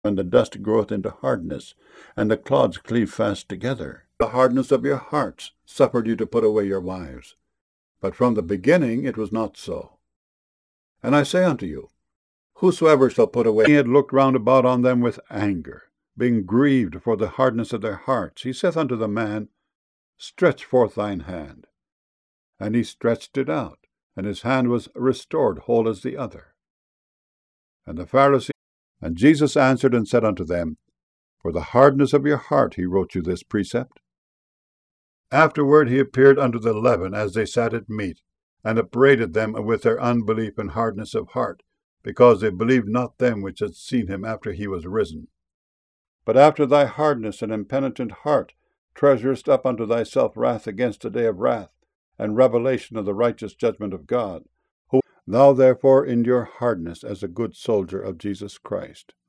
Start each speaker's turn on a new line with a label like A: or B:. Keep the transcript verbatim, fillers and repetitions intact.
A: and the dust groweth into hardness, and the clods cleave fast together. The hardness of your hearts suffered you to put away your wives. But from the beginning it was not so. And I say unto you, whosoever shall put away, he had looked round about on them with anger, being grieved for the hardness of their hearts, he saith unto the man, Stretch forth thine hand. And he stretched it out, and his hand was restored whole as the other. And the Pharisee, and Jesus answered and said unto them, For the hardness of your heart he wrote you this precept. Afterward he appeared unto the eleven as they sat at meat, and upbraided them with their unbelief and hardness of heart, because they believed not them which had seen him after he was risen. But after thy hardness and impenitent heart treasurest up unto thyself wrath against the day of wrath, and revelation of the righteous judgment of God. Who thou therefore endure hardness as a good soldier of Jesus Christ.